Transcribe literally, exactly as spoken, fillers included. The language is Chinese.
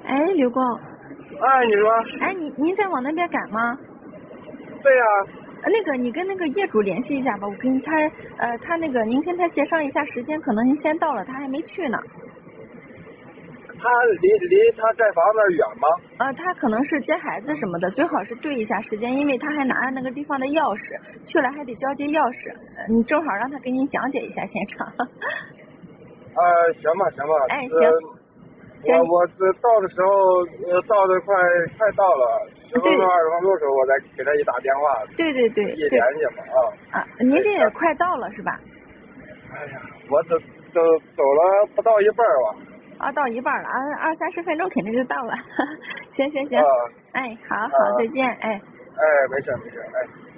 哎，刘工， 哎，你说？ 哎，您您在往那边赶吗？ 对呀、 呃那个，你跟那个业主联系一下吧，我跟他，呃，他那个，您跟他协商一下时间，可能您先到了，他还没去呢。 他离离他盖房那儿远吗？ 呃，他可能是接孩子什么的，最好是对一下时间，因为他还拿着那个地方的钥匙，去了还得交接钥匙。呃你正好让他给您讲解一下现场。 呃，行吧，行吧。 哎，行。 呃行我我这到的时候，呃，到的快快到了，十分钟二十分钟的时候，我再给他一打电话， 对对对一对。 联系嘛啊。 啊，您这哎行也快到了是吧？ 哎呀，我走走走了不到一半儿吧。 啊，到一半了，啊，二三十分钟肯定就到了。行行行。 啊哎，好啊好，再见，哎。 哎，没事没事，哎。